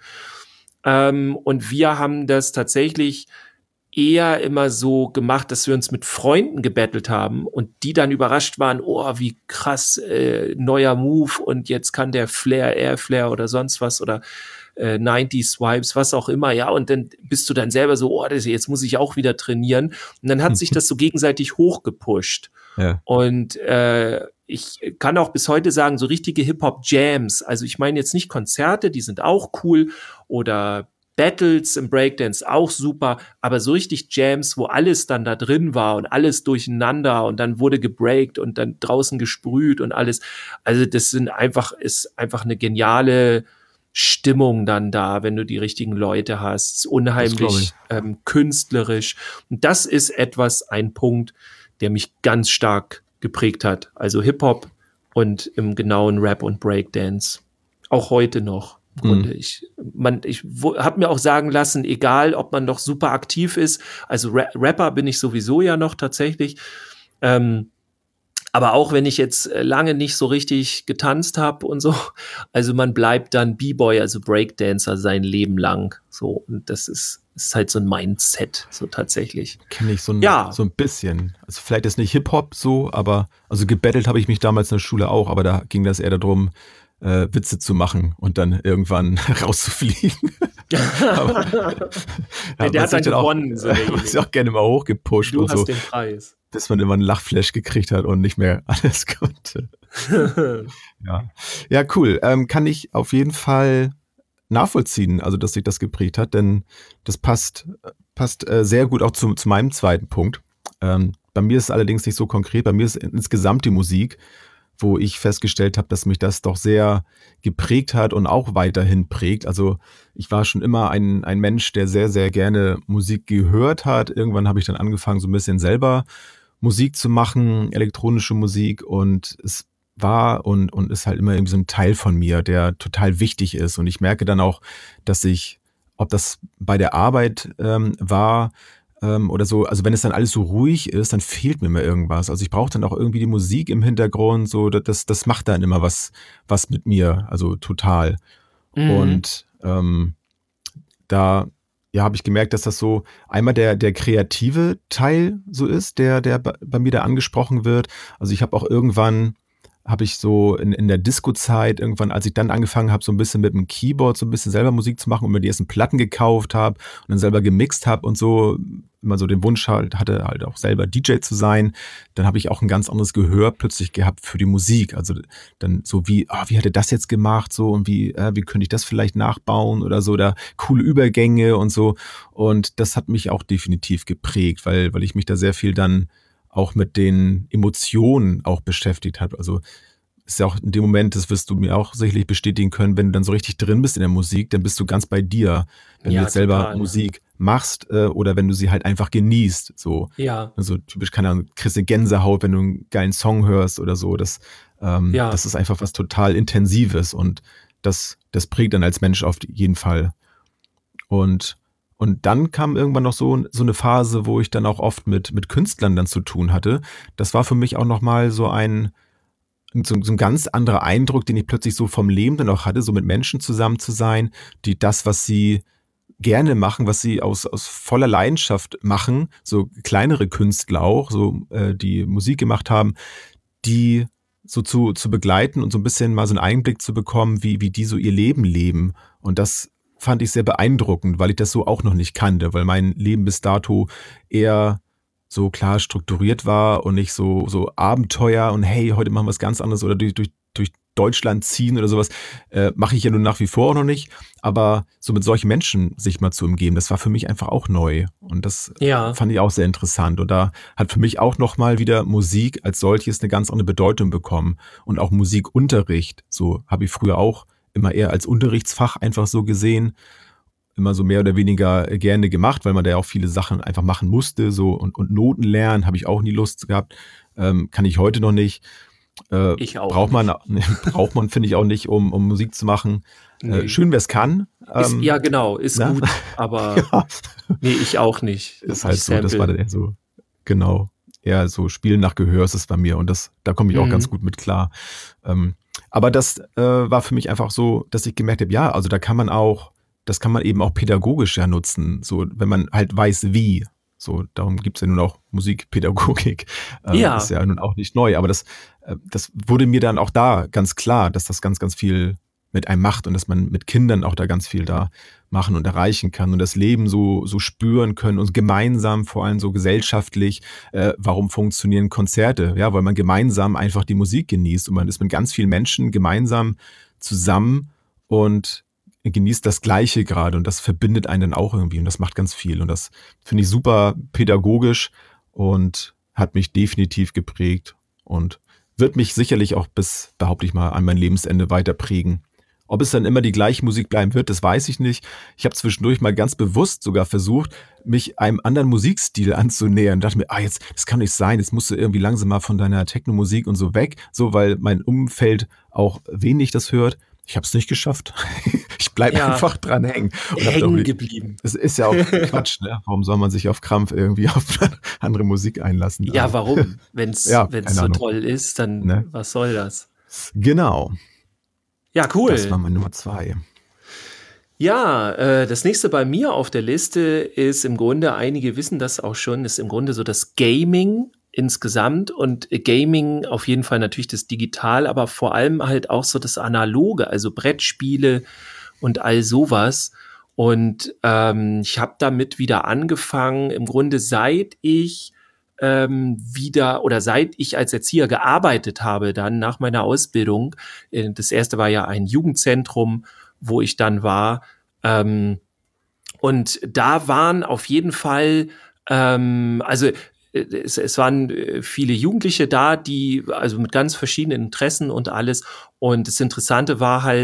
Ähm, und wir haben das tatsächlich eher immer so gemacht, dass wir uns mit Freunden gebettelt haben und die dann überrascht waren, oh, wie krass, äh, neuer Move und jetzt kann der Flair, Airflare oder sonst was oder äh, neunzig Swipes, was auch immer, ja, und dann bist du dann selber so, oh, das, jetzt muss ich auch wieder trainieren und dann hat sich das so gegenseitig hochgepusht. Ja. Und äh, ich kann auch bis heute sagen, so richtige Hip-Hop-Jams, also ich meine jetzt nicht Konzerte, die sind auch cool oder Battles im Breakdance auch super, aber so richtig Jams, wo alles dann da drin war und alles durcheinander und dann wurde gebreakt und dann draußen gesprüht und alles. Also das sind einfach, ist einfach eine geniale Stimmung dann da, wenn du die richtigen Leute hast. Unheimlich ähm, künstlerisch. Und das ist etwas, ein Punkt, der mich ganz stark geprägt hat. Also Hip-Hop und im genauen Rap und Breakdance. Auch heute noch. Im Grunde. Mhm. Ich, man, ich habe mir auch sagen lassen, egal, ob man noch super aktiv ist, also Ra- Rapper bin ich sowieso ja noch tatsächlich, ähm, aber auch wenn ich jetzt lange nicht so richtig getanzt habe und so, also man bleibt dann B-Boy, also Breakdancer sein Leben lang, so, und das ist, ist halt so ein Mindset, so tatsächlich. Kenne ich so ein, ja. so ein bisschen. Also vielleicht ist nicht Hip-Hop so, aber, also gebettelt habe ich mich damals in der Schule auch, aber da ging das eher darum, Äh, Witze zu machen und dann irgendwann rauszufliegen. aber, ja, der hat dann gewonnen. Auch, so ist auch gerne mal hochgepusht du und hast so, den Preis. bis man immer einen Lachflash gekriegt hat und nicht mehr alles konnte. ja. ja, cool. Ähm, kann ich auf jeden Fall nachvollziehen, also dass sich das geprägt hat, denn das passt, passt äh, sehr gut auch zu, zu meinem zweiten Punkt. Ähm, bei mir ist es allerdings nicht so konkret, bei mir ist insgesamt die Musik, wo ich festgestellt habe, dass mich das doch sehr geprägt hat und auch weiterhin prägt. Also ich war schon immer ein, ein Mensch, der sehr, sehr gerne Musik gehört hat. Irgendwann habe ich dann angefangen, so ein bisschen selber Musik zu machen, elektronische Musik. Und es war und, und ist halt immer irgendwie so ein Teil von mir, der total wichtig ist. Und ich merke dann auch, dass ich, ob das bei der Arbeit ähm, war ähm, oder so, also wenn es dann alles so ruhig ist, dann fehlt mir immer irgendwas. Also ich brauche dann auch irgendwie die Musik im Hintergrund, so das, das macht dann immer was, was mit mir, also total. Mhm. Und ähm, da ja, habe ich gemerkt, dass das so einmal der, der kreative Teil so ist, der, der bei bei mir da angesprochen wird. Also ich habe auch irgendwann, habe ich so in, in der Disco-Zeit, irgendwann, als ich dann angefangen habe, so ein bisschen mit dem Keyboard so ein bisschen selber Musik zu machen und mir die ersten Platten gekauft habe und dann selber gemixt habe und so, immer so den Wunsch halt, hatte halt auch selber D J zu sein, dann habe ich auch ein ganz anderes Gehör plötzlich gehabt für die Musik. Also dann so wie, ah, wie hat er das jetzt gemacht so und wie, äh, wie könnte ich das vielleicht nachbauen oder so, da coole Übergänge und so. Und das hat mich auch definitiv geprägt, weil, weil ich mich da sehr viel dann auch mit den Emotionen auch beschäftigt habe. Also ist ja auch in dem Moment, das wirst du mir auch sicherlich bestätigen können, wenn du dann so richtig drin bist in der Musik, dann bist du ganz bei dir. Wenn du Ja, jetzt selber total. Musik machst äh, oder wenn du sie halt einfach genießt, so. Ja, Also typisch, keine Ahnung, kriegst du Gänsehaut, wenn du einen geilen Song hörst oder so. Das, ähm, ja. das ist einfach was total Intensives und das, das prägt dann als Mensch auf jeden Fall. Und, und dann kam irgendwann noch so, so eine Phase, wo ich dann auch oft mit, mit Künstlern dann zu tun hatte. Das war für mich auch nochmal so ein, so, so ein ganz anderer Eindruck, den ich plötzlich so vom Leben dann auch hatte, so mit Menschen zusammen zu sein, die das, was sie gerne machen, was sie aus, aus voller Leidenschaft machen, so kleinere Künstler auch, so äh, die Musik gemacht haben, die so zu, zu begleiten und so ein bisschen mal so einen Einblick zu bekommen, wie, wie die so ihr Leben leben. Und das fand ich sehr beeindruckend, weil ich das so auch noch nicht kannte, weil mein Leben bis dato eher so klar strukturiert war und nicht so, so Abenteuer und hey, heute machen wir was ganz anderes oder durch, durch, durch Deutschland ziehen oder sowas, äh, mache ich ja nun nach wie vor auch noch nicht. Aber so mit solchen Menschen sich mal zu umgeben, das war für mich einfach auch neu. Und das Ja. fand ich auch sehr interessant. Und da hat für mich auch nochmal wieder Musik als solches eine ganz andere Bedeutung bekommen. Und auch Musikunterricht, so habe ich früher auch immer eher als Unterrichtsfach einfach so gesehen, immer so mehr oder weniger gerne gemacht, weil man da ja auch viele Sachen einfach machen musste, so und, und Noten lernen, habe ich auch nie Lust gehabt, ähm, kann ich heute noch nicht. Äh, Ich auch braucht man, nicht. braucht man, finde ich auch nicht, um, um Musik zu machen. Äh, Nee. schön, wer es kann. Ist, Ähm, ja, genau, ist ne? gut, aber Ja, nee, ich auch nicht. ist halt Ich so, das war sample. dann eher so, genau, eher so Spielen nach Gehör ist es bei mir und das, da komme ich auch ganz Mhm. gut mit klar. Ähm, aber das äh, war für mich einfach so, dass ich gemerkt habe, ja, also da kann man auch, das kann man eben auch pädagogisch ja nutzen, so wenn man halt weiß, wie. So, darum gibt's ja nun auch Musikpädagogik. Äh, ist Ja, ja nun auch nicht neu, aber das, äh, das wurde mir dann auch da ganz klar, dass das ganz, ganz viel mit einem macht und dass man mit Kindern auch da ganz viel da machen und erreichen kann und das Leben so, so spüren können und gemeinsam, vor allem so gesellschaftlich, äh, warum funktionieren Konzerte? Ja, weil man gemeinsam einfach die Musik genießt und man ist mit ganz vielen Menschen gemeinsam zusammen und genießt das Gleiche gerade und das verbindet einen dann auch irgendwie und das macht ganz viel und das finde ich super pädagogisch und hat mich definitiv geprägt und wird mich sicherlich auch bis, behaupte ich mal, an mein Lebensende weiter prägen. Ob es dann immer die gleiche Musik bleiben wird, das weiß ich nicht. Ich habe zwischendurch mal ganz bewusst sogar versucht, mich einem anderen Musikstil anzunähern. Dachte mir, ah, jetzt, das kann nicht sein, jetzt musst du irgendwie langsam mal von deiner Techno-Musik und so weg, so, weil mein Umfeld auch wenig das hört. Ich habe es nicht geschafft. Ich bleib ja, einfach dran hängen. Und hab hängen doch, geblieben. das ist ja auch Quatsch, ne? Warum soll man sich auf Krampf irgendwie auf andere Musik einlassen? Ja, Also, warum? Wenn's, ja, wenn's keine so Ahnung. toll ist, dann Ne? was soll das? Genau, Ja, das war cool. mein Nummer zwei. Ja, äh, das nächste bei mir auf der Liste ist im Grunde, einige wissen das auch schon, ist im Grunde so das Gaming insgesamt und äh, Gaming auf jeden Fall natürlich das Digital, aber vor allem halt auch so das Analoge, also Brettspiele und all sowas. Und ähm, ich habe damit wieder angefangen, im Grunde seit ich ähm, wieder oder seit ich als Erzieher gearbeitet habe, dann nach meiner Ausbildung. Äh, das erste war ja ein Jugendzentrum, wo ich dann war. Ähm, und da waren auf jeden Fall, ähm, also äh, es, es waren äh, viele Jugendliche da, die also mit ganz verschiedenen Interessen und alles. Und das Interessante war halt,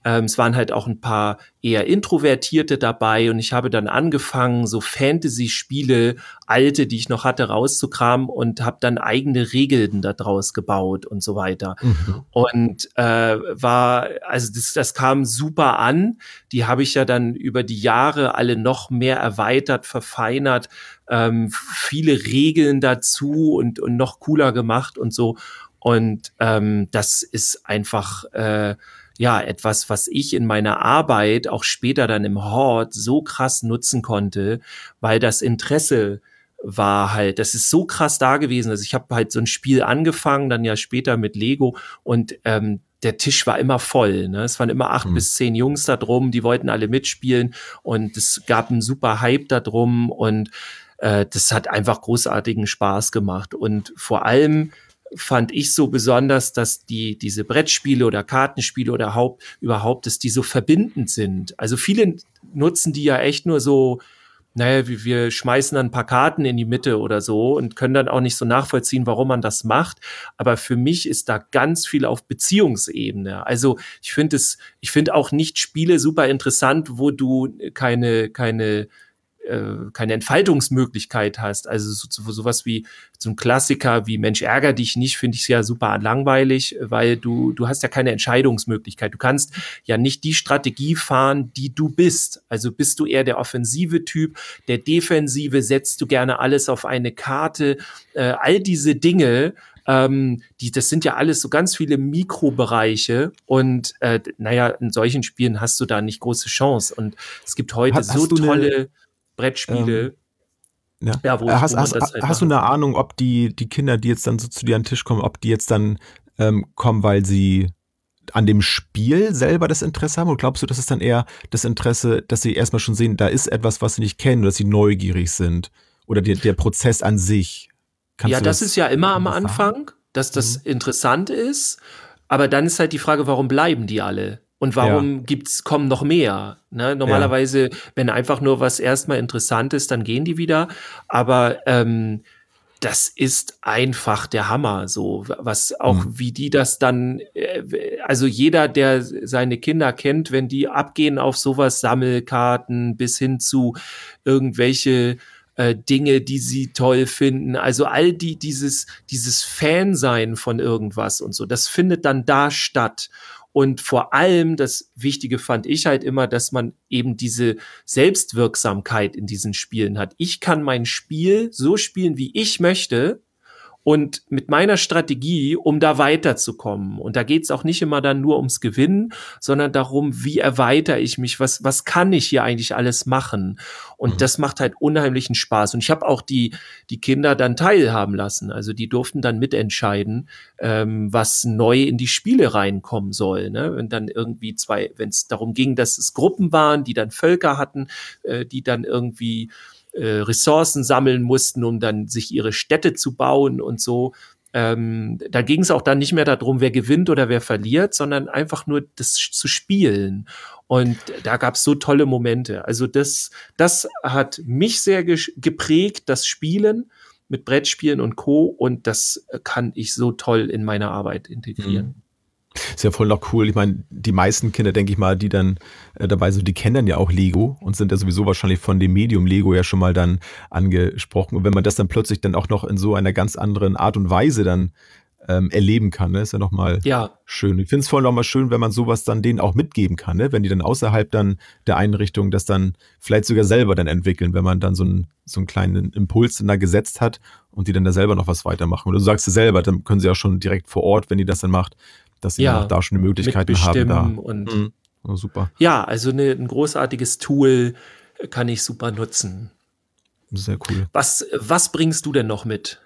Ähm, es waren halt auch ein paar eher Introvertierte dabei und ich habe dann angefangen, so Fantasy-Spiele, alte, die ich noch hatte, rauszukramen und habe dann eigene Regeln daraus gebaut und so weiter. Mhm. Und äh, war, also das, das kam super an. Die habe ich ja dann über die Jahre alle noch mehr erweitert, verfeinert, ähm, viele Regeln dazu und, und noch cooler gemacht und so. Und ähm, das ist einfach äh, ja etwas, was ich in meiner Arbeit auch später dann im Hort so krass nutzen konnte, weil das Interesse war halt, das ist so krass da gewesen. Also ich habe halt so ein Spiel angefangen, dann ja später mit Lego und ähm, der Tisch war immer voll. Ne? Es waren immer acht mhm. bis zehn Jungs da drum, die wollten alle mitspielen und es gab einen super Hype da drum und äh, das hat einfach großartigen Spaß gemacht. Und vor allem fand ich so besonders, dass die diese Brettspiele oder Kartenspiele oder Haupt, überhaupt, dass die so verbindend sind. Also viele nutzen die ja echt nur so, naja, wir, wir schmeißen dann ein paar Karten in die Mitte oder so und können dann auch nicht so nachvollziehen, warum man das macht. Aber für mich ist da ganz viel auf Beziehungsebene. Also ich finde es, ich finde auch nicht Spiele super interessant, wo du keine, keine, äh, keine Entfaltungsmöglichkeit hast. Also so, so, sowas wie so ein Klassiker wie Mensch, ärger dich nicht, finde ich ja super langweilig, weil du, du hast ja keine Entscheidungsmöglichkeit. Du kannst ja nicht die Strategie fahren, die du bist. Also bist du eher der offensive Typ, der defensive, setzt du gerne alles auf eine Karte. Äh, all diese Dinge, ähm, die, das sind ja alles so ganz viele Mikrobereiche und äh, naja, in solchen Spielen hast du da nicht große Chance. Und es gibt heute Hast, so hast du tolle eine, Brettspiele. Ähm, Ja. Ja, wo, hast wo man hast, das halt hast du machen eine kann. Ahnung, ob die, die Kinder, die jetzt dann so zu dir an den Tisch kommen, ob die jetzt dann ähm, kommen, weil sie an dem Spiel selber das Interesse haben? Oder glaubst du, das ist dann eher das Interesse, dass sie erstmal schon sehen, da ist etwas, was sie nicht kennen, oder dass sie neugierig sind? Oder der, der Prozess an sich? Kannst Ja, du das das, ist ja immer am das sagen? Anfang, dass das Mhm. interessant ist, aber dann ist halt die Frage, warum bleiben die alle? Und Ja, warum gibt's, kommen noch mehr? Ne? ja. Normalerweise, wenn einfach nur was erstmal interessant ist, dann gehen die wieder. Aber ähm, das ist einfach der Hammer, so was auch, Mhm. wie die das dann, äh, also jeder, der seine Kinder kennt, wenn die abgehen auf sowas, Sammelkarten bis hin zu irgendwelche äh, Dinge, die sie toll finden, also all die, dieses, dieses Fansein von irgendwas und so, das findet dann da statt. Und vor allem, das Wichtige fand ich halt immer, dass man eben diese Selbstwirksamkeit in diesen Spielen hat. Ich kann mein Spiel so spielen, wie ich möchte und mit meiner Strategie, um da weiterzukommen. Und da geht's auch nicht immer dann nur ums Gewinnen, sondern darum, wie erweitere ich mich, was, was kann ich hier eigentlich alles machen? Und Mhm. das macht halt unheimlichen Spaß. Und ich habe auch die, die Kinder dann teilhaben lassen. Also die durften dann mitentscheiden, ähm, was neu in die Spiele reinkommen soll. Ne? Wenn dann irgendwie zwei, wenn es darum ging, dass es Gruppen waren, die dann Völker hatten, äh, die dann irgendwie äh, Ressourcen sammeln mussten, um dann sich ihre Städte zu bauen und so. Ähm, da ging es auch dann nicht mehr darum, wer gewinnt oder wer verliert, sondern einfach nur das zu spielen. Und da gab es so tolle Momente. Also das, das hat mich sehr ge- geprägt, das Spielen mit Brettspielen und Co. Und das kann ich so toll in meiner Arbeit integrieren. Mhm. Ist ja voll noch cool. Ich meine, die meisten Kinder, denke ich mal, die dann äh, dabei sind, die kennen dann ja auch Lego und sind ja sowieso wahrscheinlich von dem Medium Lego ja schon mal dann angesprochen. Und wenn man das dann plötzlich dann auch noch in so einer ganz anderen Art und Weise dann ähm, erleben kann, ne, ist ja nochmal Ja, schön. Ich finde es voll nochmal schön, wenn man sowas dann denen auch mitgeben kann, ne? Wenn die dann außerhalb dann der Einrichtung das dann vielleicht sogar selber dann entwickeln, wenn man dann so einen, so einen kleinen Impuls dann da gesetzt hat und die dann da selber noch was weitermachen. Oder du sagst ja selber, dann können sie auch schon direkt vor Ort, wenn die das dann macht, dass sie dann ja, auch da schon die Möglichkeiten haben. Da. mitbestimmen und Mhm. Oh, super, ja, also ne, ein großartiges Tool äh, kann ich super nutzen. sehr cool. Was, was bringst du denn noch mit?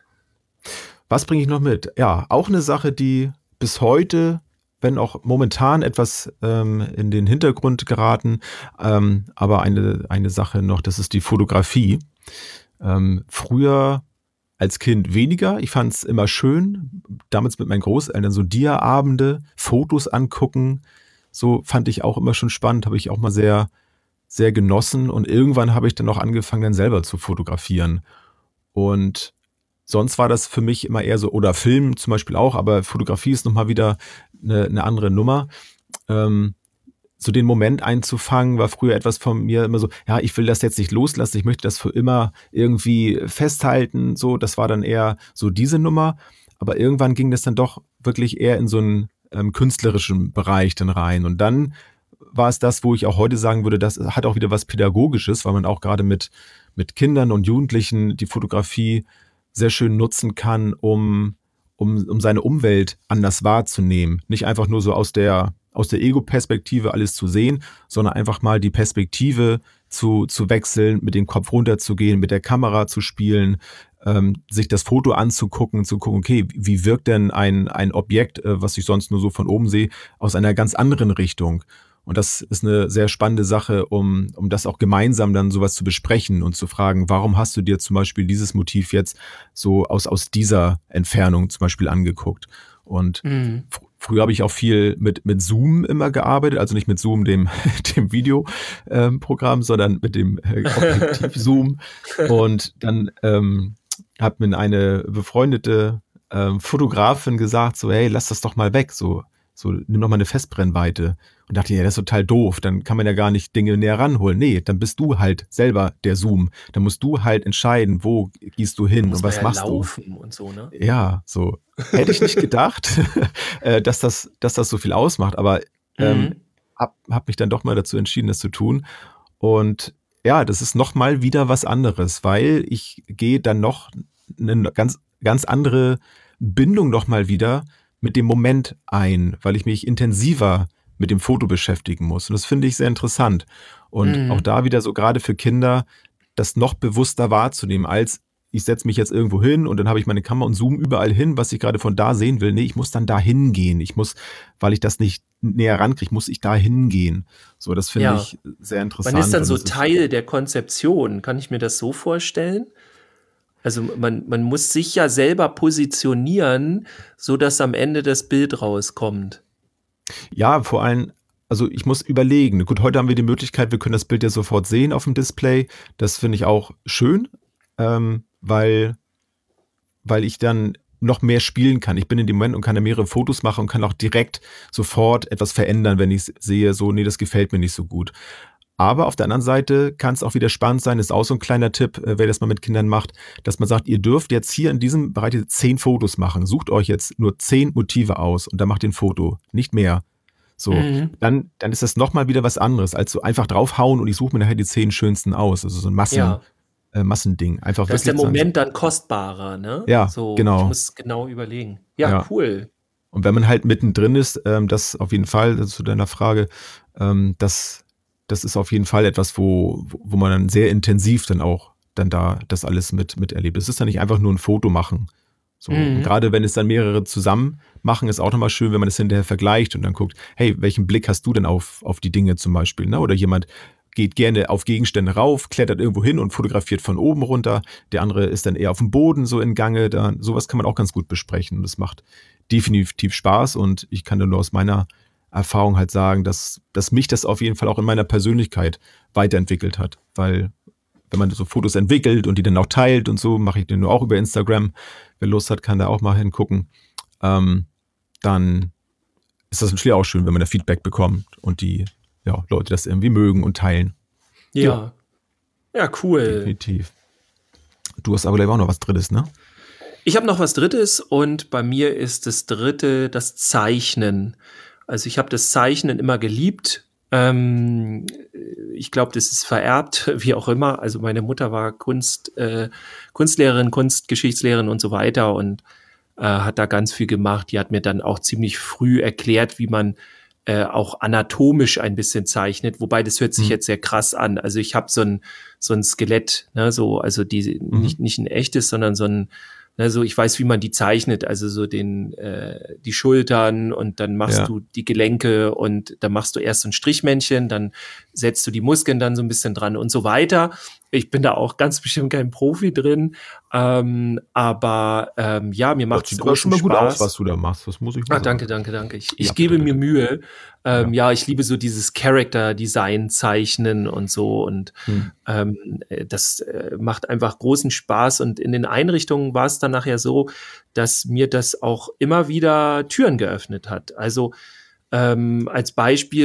Was bringe ich noch mit? Ja, auch eine Sache, die bis heute, wenn auch momentan etwas ähm, in den Hintergrund geraten, ähm, aber eine, eine Sache noch, das ist die Fotografie. Ähm, früher als Kind weniger. Ich fand es immer schön, damals mit meinen Großeltern so Dia-Abende, Fotos angucken. So fand ich auch immer schon spannend, habe ich auch mal sehr, sehr genossen. Und irgendwann habe ich dann auch angefangen, dann selber zu fotografieren. Und sonst war das für mich immer eher so, oder Film zum Beispiel auch, aber Fotografie ist nochmal wieder eine, eine andere Nummer. Ähm, so den Moment einzufangen, war früher etwas von mir immer so, ja, ich will das jetzt nicht loslassen, ich möchte das für immer irgendwie festhalten, so, das war dann eher so diese Nummer, aber irgendwann ging das dann doch wirklich eher in so einen ähm, künstlerischen Bereich dann rein und dann war es das, wo ich auch heute sagen würde, das hat auch wieder was Pädagogisches, weil man auch gerade mit, mit Kindern und Jugendlichen die Fotografie sehr schön nutzen kann, um, um, um seine Umwelt anders wahrzunehmen. Nicht einfach nur so aus der, aus der Ego-Perspektive alles zu sehen, sondern einfach mal die Perspektive zu, zu wechseln, mit dem Kopf runterzugehen, mit der Kamera zu spielen, ähm, sich das Foto anzugucken, zu gucken, okay, wie wirkt denn ein, ein Objekt, äh, was ich sonst nur so von oben sehe, aus einer ganz anderen Richtung. Und das ist eine sehr spannende Sache, um, um das auch gemeinsam dann sowas zu besprechen und zu fragen, warum hast du dir zum Beispiel dieses Motiv jetzt so aus, aus dieser Entfernung zum Beispiel angeguckt? Und mhm. fr- früher habe ich auch viel mit, mit Zoom immer gearbeitet, also nicht mit Zoom, dem, dem Videoprogramm, ähm, sondern mit dem äh, Objektiv Zoom. Und dann ähm, hat mir eine befreundete ähm, Fotografin gesagt, so, hey, lass das doch mal weg, so, so nimm doch mal eine Festbrennweite. Und dachte, ja, das ist total doof, dann kann man ja gar nicht Dinge näher ranholen. Nee, dann bist du halt selber der Zoom. Dann musst du halt entscheiden, wo gehst du hin und was ja machst laufen du. Und so, ne? Ja, so. Hätte ich nicht gedacht, dass das, dass das so viel ausmacht, aber ähm, mhm. hab, hab mich dann doch mal dazu entschieden, das zu tun. Und ja, das ist nochmal wieder was anderes, weil ich gehe dann noch eine ganz, ganz andere Bindung nochmal wieder mit dem Moment ein, weil ich mich intensiver mit dem Foto beschäftigen muss. Und das finde ich sehr interessant. Und mhm. auch da wieder so gerade für Kinder, das noch bewusster wahrzunehmen, als ich setze mich jetzt irgendwo hin und dann habe ich meine Kamera und zoome überall hin, was ich gerade von da sehen will. Nee, ich muss dann da hingehen. Ich muss, weil ich das nicht näher rankriege, muss ich da hingehen. So, das finde ja. ich sehr interessant. Man ist dann so Teil der Konzeption. Kann ich mir das so vorstellen? Also man, man muss sich ja selber positionieren, so dass am Ende das Bild rauskommt. Ja, vor allem, also ich muss überlegen. Gut, heute haben wir die Möglichkeit, wir können das Bild ja sofort sehen auf dem Display. Das finde ich auch schön, ähm, weil, weil ich dann noch mehr spielen kann. Ich bin in dem Moment und kann da mehrere Fotos machen und kann auch direkt sofort etwas verändern, wenn ich sehe, so, nee, das gefällt mir nicht so gut. Aber auf der anderen Seite kann es auch wieder spannend sein, ist auch so ein kleiner Tipp, wer das mal mit Kindern macht, dass man sagt, ihr dürft jetzt hier in diesem Bereich zehn Fotos machen. Sucht euch jetzt nur zehn Motive aus und dann macht ihr ein Foto, nicht mehr. So, mhm. dann, dann ist das nochmal wieder was anderes, als so einfach draufhauen und ich suche mir nachher die zehn schönsten aus. Also so ein Massen, ja. äh, Massending. Einfach da ist der Moment dann kostbarer, ne? Ja, so, genau. Ich muss genau überlegen. Ja, ja, cool. Und wenn man halt mittendrin ist, ähm, das auf jeden Fall, das zu deiner Frage, ähm, das Das ist auf jeden Fall etwas, wo, wo man dann sehr intensiv dann auch dann da das alles mit, miterlebt. Es ist dann nicht einfach nur ein Foto machen. So. Mhm. Und gerade wenn es dann mehrere zusammen machen, ist auch nochmal schön, wenn man das hinterher vergleicht und dann guckt, hey, welchen Blick hast du denn auf, auf die Dinge zum Beispiel? Ne? Oder jemand geht gerne auf Gegenstände rauf, klettert irgendwo hin und fotografiert von oben runter. Der andere ist dann eher auf dem Boden so in Gange. Da, sowas kann man auch ganz gut besprechen. Und das macht definitiv Spaß und ich kann nur aus meiner Erfahrung halt sagen, dass, dass mich das auf jeden Fall auch in meiner Persönlichkeit weiterentwickelt hat, weil wenn man so Fotos entwickelt und die dann auch teilt und so, mache ich den nur auch über Instagram, wer Lust hat, kann da auch mal hingucken, ähm, dann ist das natürlich auch schön, wenn man da Feedback bekommt und die ja, Leute das irgendwie mögen und teilen. Ja, ja, ja cool. Definitiv. Du hast aber gleich auch noch was Drittes, ne? Ich habe noch was Drittes und bei mir ist das Dritte das Zeichnen. Also ich habe das Zeichnen immer geliebt. Ähm, ich glaube, das ist vererbt, wie auch immer. Also meine Mutter war Kunst, äh, Kunstlehrerin, Kunstgeschichtslehrerin und so weiter und äh, hat da ganz viel gemacht. Die hat mir dann auch ziemlich früh erklärt, wie man äh, auch anatomisch ein bisschen zeichnet. Wobei, das hört sich mhm. jetzt sehr krass an. Also ich habe so ein so ein Skelett, ne, so also die mhm. nicht nicht ein echtes, sondern so ein Also ich weiß, wie man die zeichnet, also so den äh, die Schultern und dann machst ja. du die Gelenke und dann machst du erst so ein Strichmännchen, dann setzt du die Muskeln dann so ein bisschen dran und so weiter. Ich bin da auch ganz bestimmt kein Profi drin, ähm, aber ähm, ja, mir macht es großen schon mal Spaß. Gut aus, was du da machst, das muss ich mal ah, danke, danke, danke. Ich, ich ja, gebe bitte, mir bitte. Mühe. Ähm, ja. ja, ich liebe so dieses Character-Design zeichnen und so und hm. ähm, das äh, macht einfach großen Spaß und in den Einrichtungen war es dann nachher so, dass mir das auch immer wieder Türen geöffnet hat. Also ähm, als Beispiel,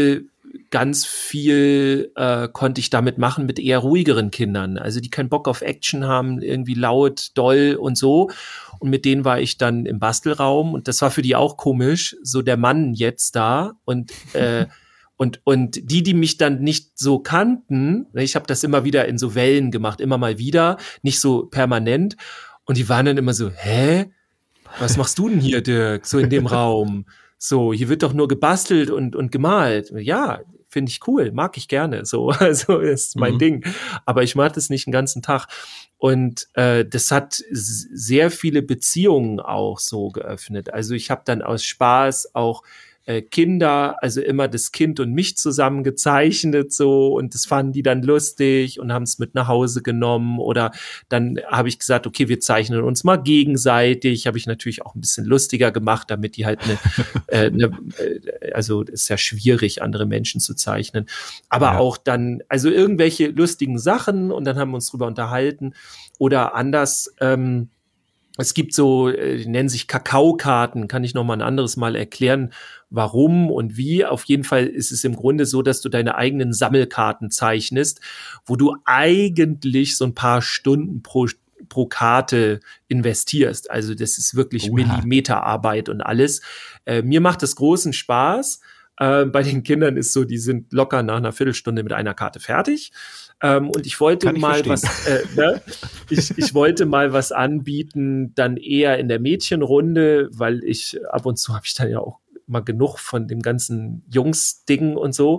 ganz viel äh, konnte ich damit machen mit eher ruhigeren Kindern, also die keinen Bock auf Action haben, irgendwie laut, doll und so. Und mit denen war ich dann im Bastelraum und das war für die auch komisch, so der Mann jetzt da und äh, und und die, die mich dann nicht so kannten, ich habe das immer wieder in so Wellen gemacht, immer mal wieder, nicht so permanent. Und die waren dann immer so, hä? Was machst du denn hier, Dirk, so in dem Raum? So, hier wird doch nur gebastelt und, und gemalt. Ja, finde ich cool, mag ich gerne. So, also ist mein mhm. Ding. Aber ich mag das nicht den ganzen Tag. Und äh, das hat s- sehr viele Beziehungen auch so geöffnet. Also ich habe dann aus Spaß auch äh, Kinder, also immer das Kind und mich zusammen gezeichnet so und das fanden die dann lustig und haben es mit nach Hause genommen oder dann habe ich gesagt, okay, wir zeichnen uns mal gegenseitig, habe ich natürlich auch ein bisschen lustiger gemacht, damit die halt eine, äh, eine äh, also ist ja schwierig, andere Menschen zu zeichnen, aber ja. auch dann, also irgendwelche lustigen Sachen und dann haben wir uns drüber unterhalten oder anders, ähm, es gibt so, die nennen sich Kakaokarten, kann ich noch mal ein anderes Mal erklären, warum und wie. Auf jeden Fall ist es im Grunde so, dass du deine eigenen Sammelkarten zeichnest, wo du eigentlich so ein paar Stunden pro, pro Karte investierst. Also das ist wirklich Oha. Millimeterarbeit und alles. Äh, mir macht das großen Spaß. Äh, bei den Kindern ist so, die sind locker nach einer Viertelstunde mit einer Karte fertig. Ähm, und ich wollte ich mal verstehen. was, äh, ne? ich, ich wollte mal was anbieten, dann eher in der Mädchenrunde, weil ich ab und zu habe ich dann ja auch mal genug von dem ganzen Jungs-Ding und so.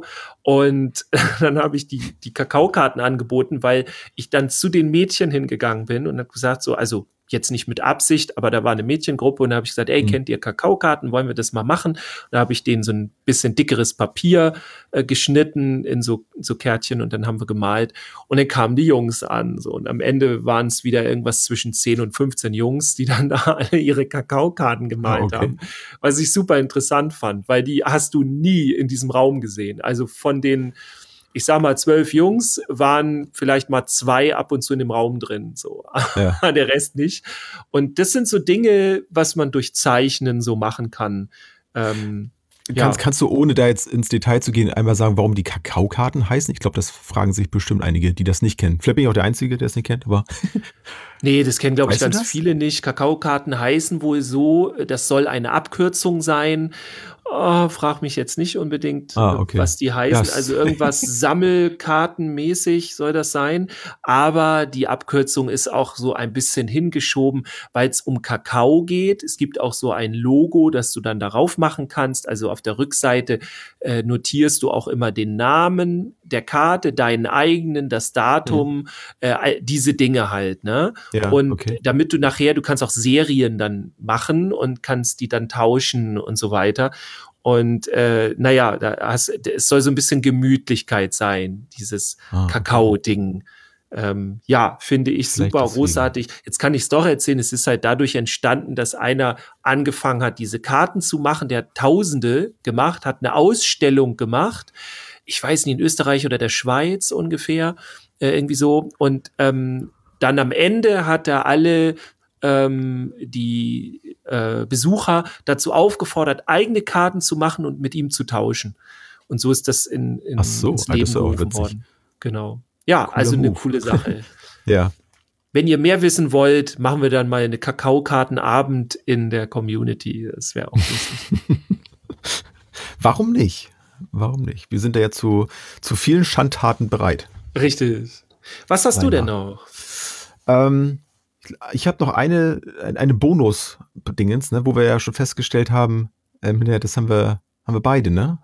Und dann habe ich die, die Kakaokarten angeboten, weil ich dann zu den Mädchen hingegangen bin und habe gesagt, so, also jetzt nicht mit Absicht, aber da war eine Mädchengruppe und da habe ich gesagt, ey, mhm. kennt ihr Kakaokarten, wollen wir das mal machen? Und da habe ich denen so ein bisschen dickeres Papier äh, geschnitten in so, so Kärtchen und dann haben wir gemalt und dann kamen die Jungs an so und am Ende waren es wieder irgendwas zwischen zehn und fünfzehn Jungs, die dann da alle ihre Kakaokarten gemalt ah, okay. haben, was ich super interessant fand, weil die hast du nie in diesem Raum gesehen, also von den ich sag mal, zwölf Jungs waren vielleicht mal zwei ab und zu in dem Raum drin, so. Ja. Der Rest nicht. Und das sind so Dinge, was man durch Zeichnen so machen kann. Ähm, kannst, ja. kannst du, ohne da jetzt ins Detail zu gehen, einmal sagen, warum die Kakaokarten heißen? Ich glaube, das fragen sich bestimmt einige, die das nicht kennen. Vielleicht bin ich auch der Einzige, der es nicht kennt, aber... Nee, das kennen, glaube ich, weißt ganz viele nicht. Kakaokarten heißen wohl so, das soll eine Abkürzung sein. Oh, frag mich jetzt nicht unbedingt, ah, okay. was die heißen. Yes. Also irgendwas Sammelkartenmäßig soll das sein. Aber die Abkürzung ist auch so ein bisschen hingeschoben, weil es um Kakao geht. Es gibt auch so ein Logo, das du dann darauf machen kannst. Also auf der Rückseite äh, notierst du auch immer den Namen der Karte, deinen eigenen, das Datum, mhm. äh, diese Dinge halt, ne? Ja, und okay. damit du nachher, du kannst auch Serien dann machen und kannst die dann tauschen und so weiter. Und äh, naja, da hast, es soll so ein bisschen Gemütlichkeit sein, dieses ah, Kakao-Ding. Ähm, ja, finde ich Vielleicht super deswegen. großartig. Jetzt kann ich es doch erzählen, es ist halt dadurch entstanden, dass einer angefangen hat, diese Karten zu machen, der hat Tausende gemacht, hat eine Ausstellung gemacht, ich weiß nicht, in Österreich oder der Schweiz ungefähr, äh, irgendwie so. Und ähm, dann am Ende hat er alle ähm, die äh, Besucher dazu aufgefordert, eigene Karten zu machen und mit ihm zu tauschen. Und so ist das in, in, Ach so, ins Leben gerufen worden. Genau. Ja, Cooler also eine Move. coole Sache. Ja. Wenn ihr mehr wissen wollt, machen wir dann mal eine Kakaokartenabend in der Community. Das wäre auch lustig. Warum nicht? Warum nicht? Wir sind da ja zu, zu vielen Schandtaten bereit. Richtig. Was hast Leider. du denn noch? Ähm, ich habe noch eine, eine Bonus-Dingens, ne, wo wir ja schon festgestellt haben, ähm, ja, das haben wir, haben wir beide, ne?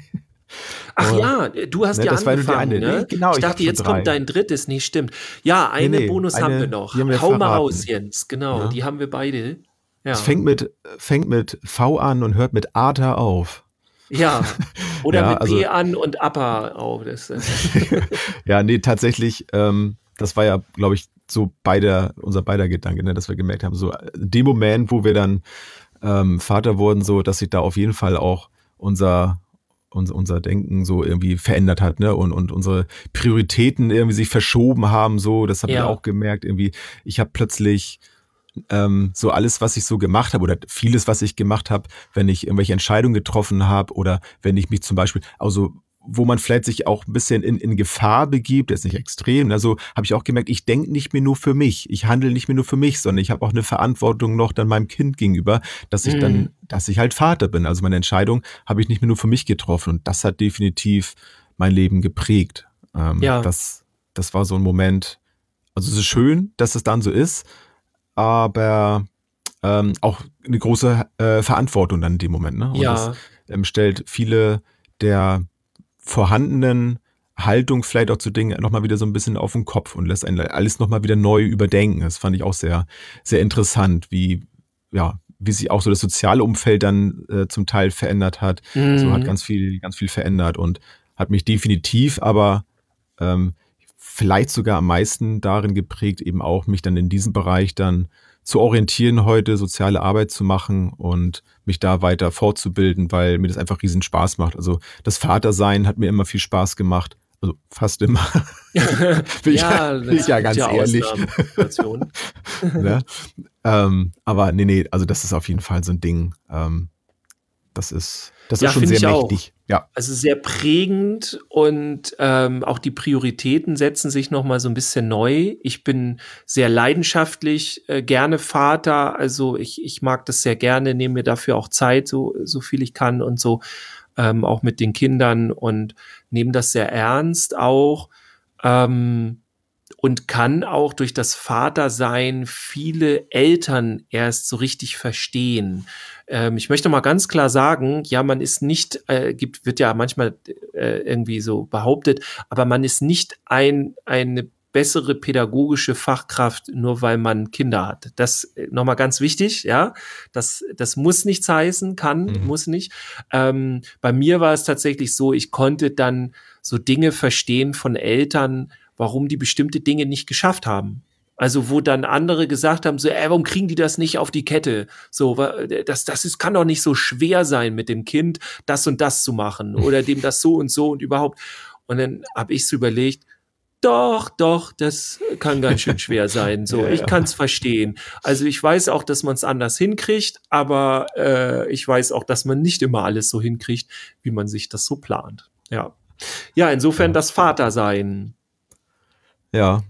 Ach oh, ja, du hast ne, ja angefangen, eine, ne? Nee, genau, ich dachte, ich jetzt kommt dein drittes. Nee, stimmt. Ja, eine nee, nee, Bonus eine, haben wir noch. Wir Hau verraten. mal raus, Jens. Genau, ja. Die haben wir beide. Ja. Es fängt mit, fängt mit V an und hört mit Ata auf. Ja, oder ja, mit also, B an und Appa auf. Das, äh. ja, nee, tatsächlich, ähm, das war ja, glaube ich, so beider, unser beider Gedanke, ne, dass wir gemerkt haben, so dem Moment, wo wir dann ähm, Vater wurden, so, dass sich da auf jeden Fall auch unser, unser, unser Denken so irgendwie verändert hat, ne, und, und unsere Prioritäten irgendwie sich verschoben haben, so, das habe ja. ich auch gemerkt, irgendwie, ich habe plötzlich Ähm, so alles, was ich so gemacht habe oder vieles, was ich gemacht habe, wenn ich irgendwelche Entscheidungen getroffen habe oder wenn ich mich zum Beispiel, also wo man vielleicht sich auch ein bisschen in, in Gefahr begibt, jetzt nicht extrem. Also habe ich auch gemerkt, ich denke nicht mehr nur für mich, ich handle nicht mehr nur für mich, sondern ich habe auch eine Verantwortung noch dann meinem Kind gegenüber, dass ich Mhm. dann, dass ich halt Vater bin. Also meine Entscheidung habe ich nicht mehr nur für mich getroffen und das hat definitiv mein Leben geprägt. Ähm, Ja. das, das war so ein Moment, also es ist schön, dass es dann so ist, aber ähm, auch eine große äh, Verantwortung dann in dem Moment. Ne? Und Ja. das ähm, stellt viele der vorhandenen Haltung vielleicht auch zu Dingen nochmal wieder so ein bisschen auf den Kopf und lässt einen alles nochmal wieder neu überdenken. Das fand ich auch sehr, sehr interessant, wie, ja, wie sich auch so das soziale Umfeld dann äh, zum Teil verändert hat. Mhm. So hat ganz viel, ganz viel verändert und hat mich definitiv aber ähm, vielleicht sogar am meisten darin geprägt, eben auch mich dann in diesem Bereich dann zu orientieren heute, soziale Arbeit zu machen und mich da weiter fortzubilden, weil mir das einfach riesen Spaß macht. Also das Vatersein hat mir immer viel Spaß gemacht. Also fast immer. bin ich, Ja, bin ich ja es gibt ganz ehrlich. Ausnahmesituationen. ne? ähm, aber nee, nee, also das ist auf jeden Fall so ein Ding. Ähm, das ist, das Ja, ist schon finde sehr ich auch. mächtig. Ja. Also sehr prägend und ähm, auch die Prioritäten setzen sich nochmal so ein bisschen neu. Ich bin sehr leidenschaftlich, äh, gerne Vater. Also ich, ich mag das sehr gerne, nehme mir dafür auch Zeit, so, so viel ich kann und so, ähm, auch mit den Kindern und nehme das sehr ernst auch. Ähm, und kann auch durch das Vatersein viele Eltern erst so richtig verstehen. Ähm, ich möchte mal ganz klar sagen, ja, man ist nicht, äh, gibt, wird ja manchmal äh, irgendwie so behauptet, aber man ist nicht ein, eine bessere pädagogische Fachkraft, nur weil man Kinder hat. Das äh, nochmal ganz wichtig, ja. Das, das muss nichts heißen, kann, Mhm. muss nicht. Ähm, bei mir war es tatsächlich so, ich konnte dann so Dinge verstehen von Eltern, warum die bestimmte Dinge nicht geschafft haben. Also wo dann andere gesagt haben, so, ey, warum kriegen die das nicht auf die Kette? So, das, das ist, kann doch nicht so schwer sein, mit dem Kind das und das zu machen oder dem das so und so und überhaupt. Und dann habe ich so überlegt, doch, doch, das kann ganz schön schwer sein. So, Ja, ich ja. kann es verstehen. Also ich weiß auch, dass man es anders hinkriegt, aber äh, ich weiß auch, dass man nicht immer alles so hinkriegt, wie man sich das so plant. Ja, ja, insofern Ja. das Vatersein. Ja.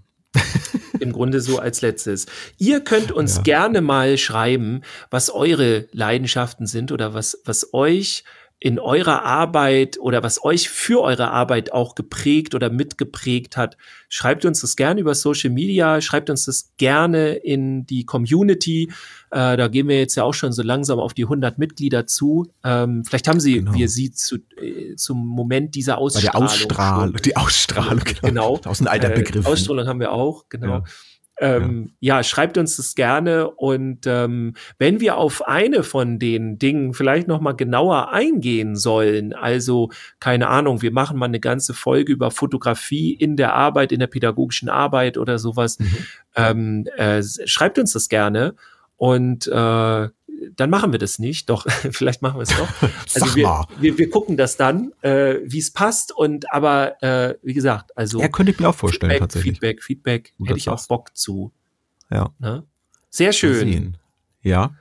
Im Grunde so als letztes. Ihr könnt uns Ja. gerne mal schreiben, was eure Leidenschaften sind oder was, was euch in eurer Arbeit oder was euch für eure Arbeit auch geprägt oder mitgeprägt hat. Schreibt uns das gerne über Social Media, schreibt uns das gerne in die Community. Äh, da gehen wir jetzt ja auch schon so langsam auf die hundert Mitglieder zu. Ähm, vielleicht haben sie, Genau. wir sie zu, äh, zum Moment dieser Bei Ausstrahlung. der Ausstrahlung, schon. die Ausstrahlung, Genau. Aus einem alter Äh, Begriff. Ausstrahlung haben wir auch, genau. Ja. Ähm, ja, schreibt uns das gerne und ähm, wenn wir auf eine von den Dingen vielleicht noch mal genauer eingehen sollen, also keine Ahnung, wir machen mal eine ganze Folge über Fotografie in der Arbeit, in der pädagogischen Arbeit oder sowas, Mhm. ähm, äh, schreibt uns das gerne und äh, dann machen wir das nicht, doch, vielleicht machen wir es doch. Also Sag wir, mal. wir, wir gucken das dann, äh, wie es passt und aber äh, wie gesagt, also Ja, könnte ich mir auch vorstellen, Feedback, tatsächlich. Feedback, Feedback, Gut, hätte das ich auch sagst. Bock zu. Ja. Ne? Sehr Mal schön. sehen. Ja.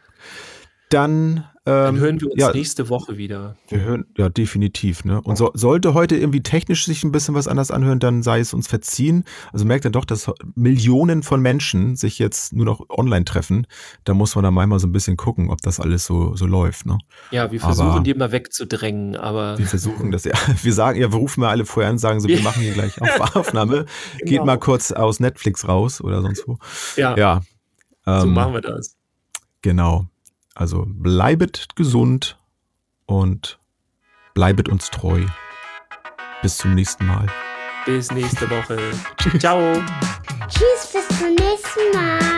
Dann, Dann ähm, hören wir uns ja, nächste Woche wieder. wir hören, ja, definitiv, ne? Und so, sollte heute irgendwie technisch sich ein bisschen was anders anhören, dann sei es uns verziehen. Also merkt ihr doch, dass Millionen von Menschen sich jetzt nur noch online treffen. Da muss man dann manchmal so ein bisschen gucken, ob das alles so, so läuft, ne? Ja, wir versuchen Aber- die immer wegzudrängen, aber Wir versuchen das, ja. Wir sagen, ja, wir rufen mal alle vorher an, sagen so, wir machen hier gleich auf Aufnahme. Geht Genau. mal kurz aus Netflix raus oder sonst wo. ja, Ja. so ähm, machen wir das. Genau. Also bleibet gesund und bleibet uns treu. Bis zum nächsten Mal. Bis nächste Woche. Ciao. Tschüss, bis zum nächsten Mal.